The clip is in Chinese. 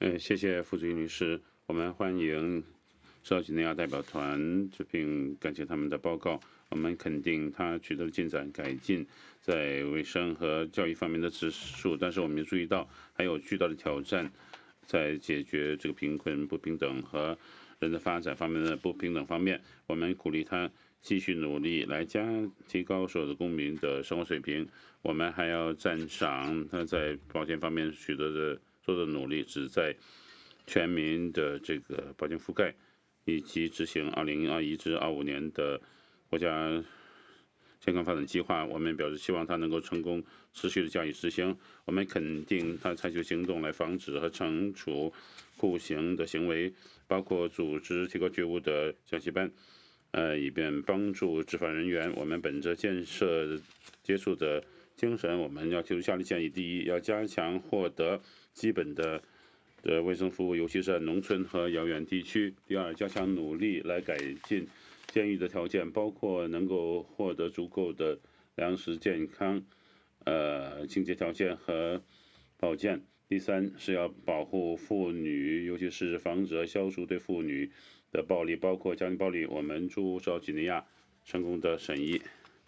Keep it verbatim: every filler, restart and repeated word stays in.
呃，谢谢傅子玉律师，我们欢迎绍几内亚代表团，并感谢他们的报告。我们肯定他取得了进展，改进在卫生和教育方面的指数，但是我们也注意到还有巨大的挑战，在解决这个贫困不平等和人的发展方面的不平等方面，我们鼓励他继续努力来加提高所有的公民的生活水平。我们还要赞赏他在保健方面取得的做的努力，旨在全民的这个保健覆盖，以及执行二零二一至二五年的国家健康发展计划。我们表示希望他能够成功持续的加以执行。我们肯定他采取行动来防止和惩处酷刑的行为，包括组织提高觉悟的讲习班，呃，以便帮助执法人员。我们本着建设接触的精神，我们要提出下列建议：第一，要加强获得基本的的卫生服务，尤其是在农村和遥远地区；第二，加强努力来改进监狱的条件，包括能够获得足够的粮食、健康、呃清洁条件和保健。第三是要保护妇女，尤其是防止和消除对妇女的暴力，包括家庭暴力。我们祝绍几内亚成功的审议。